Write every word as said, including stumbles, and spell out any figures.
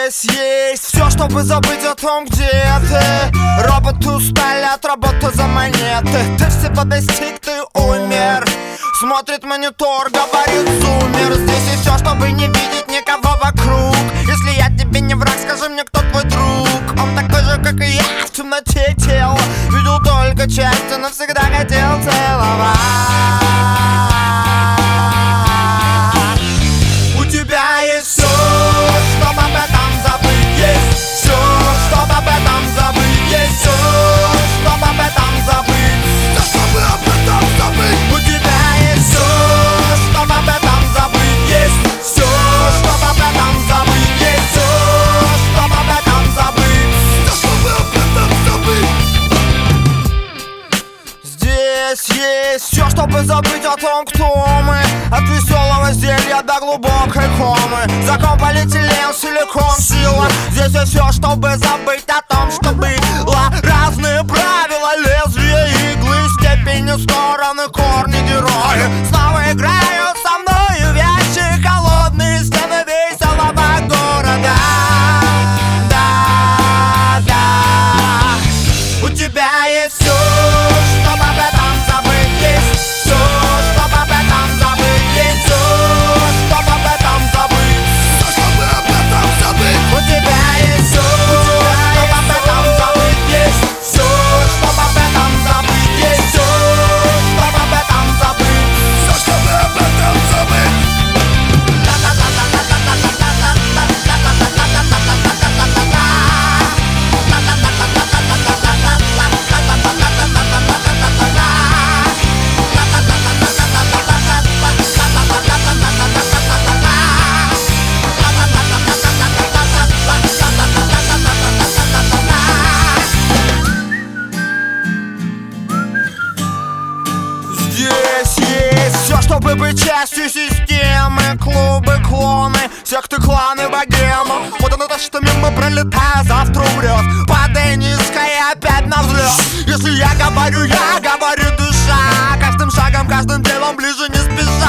Здесь есть все, чтобы забыть о том, где ты. Роботы устали от работы за монеты. Ты всего достиг, ты умер. Смотрит монитор, говорит зумер. Здесь есть все, чтобы не видеть никого вокруг. Если я тебе не враг, скажи мне, кто твой друг. Он такой же, как и я, в темноте тел. Видел только части, но всегда хотел целовать. У тебя есть все, чтобы об этом забыть. Есть все, чтобы об этом забыть. Есть все, чтобы об этом забыть. Да чтобы об этом забыть. У тебя есть все, чтобы об этом забыть. Есть все, чтобы об этом забыть. Есть все, чтобы об этом забыть. Да чтобы об этом забыть. Здесь есть все, чтобы забыть о том, кто мы. От веселого зелья до глубокой комы. Закон, полиэтилен, силикон, сила. Здесь есть все, чтобы забыть о том, что было. Разные правила, лезвия, иглы, степени, стороны, корни, герои. Снова играют со мною вещи. Холодные стены веселого города. Да, да. У тебя есть все, чтобы об этом забыть. Есть все, чтобы об этом забыть. Есть все, чтобы об этом забыть. Да чтобы об этом забыть. У тебя есть все, чтобы об этом забыть. Есть все, чтобы об этом забыть. Есть все, чтобы об этом забыть. Да чтобы об этом забыть. Здесь есть все, чтобы быть частью системы. Клубы, клоны, секты, кланы, богема. Вот оно то, что мимо пролетая, завтра умрет. Падай низко и опять на взлет. Если я говорю, я говорю душа. Каждым шагом, каждым делом ближе не спеша.